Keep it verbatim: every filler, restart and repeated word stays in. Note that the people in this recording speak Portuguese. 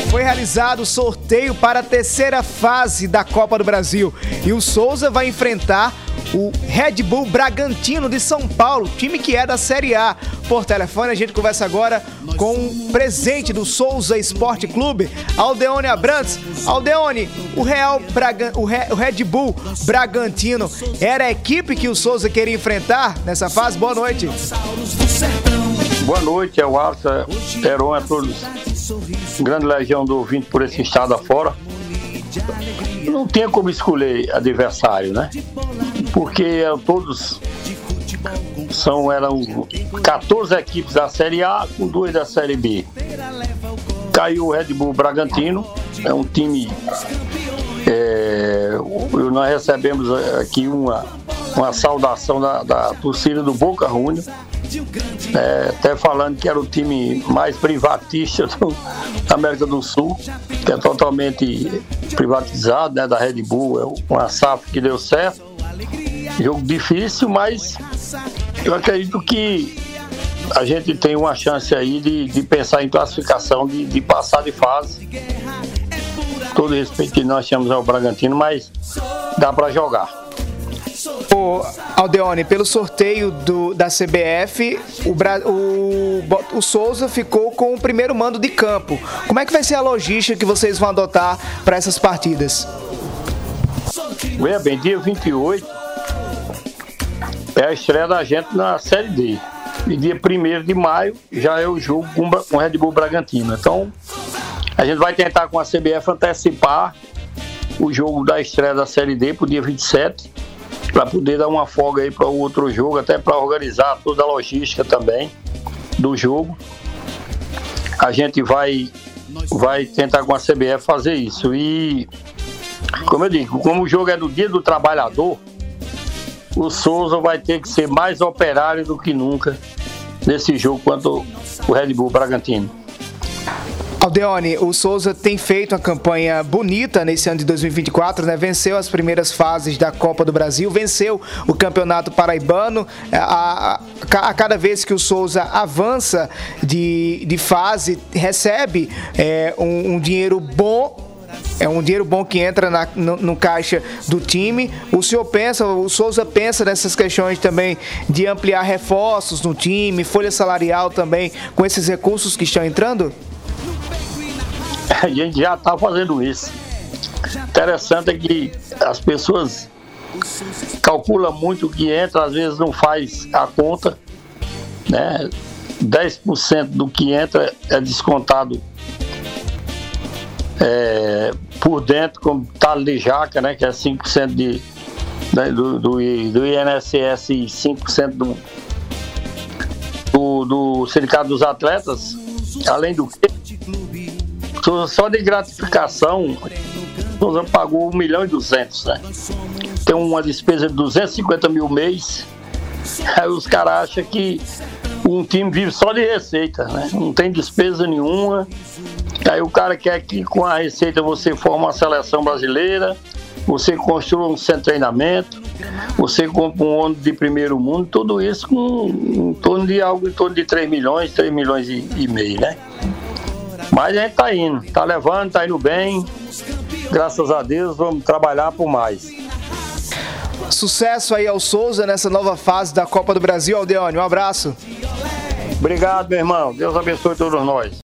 Foi realizado o sorteio para a terceira fase da Copa do Brasil e o Souza vai enfrentar o Red Bull Bragantino de São Paulo, time que é da Série A. Por telefone a gente conversa agora com o presidente do Souza Esporte Clube, Aldeone Abrantes. Aldeone, o, Real Braga, o, Re, o Red Bull Bragantino era a equipe que o Souza queria enfrentar nessa fase? Boa noite. Boa noite, é o Arça, Heron, a todos. Grande legião do ouvinte por esse estado afora. Não tinha como escolher adversário, né? Porque todos são, eram quatorze equipes da Série A com duas da Série B. Caiu o Red Bull Bragantino, é um time. É, nós recebemos aqui uma, uma saudação da, da torcida do Boca Juniors. É, até falando que era o time mais privatista do, da América do Sul, que é totalmente privatizado, né, da Red Bull. É uma S A F que deu certo. Jogo difícil, mas eu acredito que a gente tem uma chance aí de, de pensar em classificação, de, de passar de fase. Todo respeito que nós temos ao Bragantino, mas dá para jogar. Ô, Aldeone, pelo sorteio do, da C B F, o, Bra, o, o Souza ficou com o primeiro mando de campo. Como é que vai ser a logística que vocês vão adotar para essas partidas? Veja bem, dia vinte e oito é a estreia da gente na Série D. E dia primeiro de maio já é o jogo com o Red Bull Bragantino. Então, a gente vai tentar com a C B F antecipar o jogo da estreia da Série D para o dia vinte e sete, para poder dar uma folga aí para o outro jogo, até para organizar toda a logística também do jogo. A gente vai, vai tentar com a C B F fazer isso. E, como eu digo, como o jogo é no dia do trabalhador, o Souza vai ter que ser mais operário do que nunca nesse jogo quanto o Red Bull Bragantino. Aldeone, o Souza tem feito uma campanha bonita nesse ano de dois mil e vinte e quatro, né? Venceu as primeiras fases da Copa do Brasil, venceu o Campeonato Paraibano. A, a, a cada vez que o Souza avança de, de fase, recebe é, um, um dinheiro bom. É um dinheiro bom que entra na, no, no caixa do time. O senhor pensa, o Souza pensa nessas questões também de ampliar reforços no time, folha salarial também, com esses recursos que estão entrando? A gente já está fazendo isso. Interessante é que as pessoas calculam muito o que entra, às vezes não faz a conta, né? dez por cento do que entra é descontado é, por dentro, como talo de jaca, né? Que é cinco por cento de, né, do, do, do I N S S e cinco por cento do, do, do Sindicato dos Atletas, além do que só de gratificação, Souza pagou um milhão e duzentos, né? Tem uma despesa de duzentos e cinquenta mil mês. Aí os caras acham que um time vive só de receita, né? Não tem despesa nenhuma. Aí o cara quer que com a receita você forme uma seleção brasileira, você construa um centro de treinamento, você compra um ônibus de primeiro mundo, tudo isso com em torno de algo em torno de três milhões, três milhões e, e meio, né? Mas a gente tá indo, tá levando, tá indo bem. Graças a Deus, vamos trabalhar por mais. Sucesso aí ao Souza nessa nova fase da Copa do Brasil, Aldeone. Um abraço. Obrigado, meu irmão. Deus abençoe todos nós.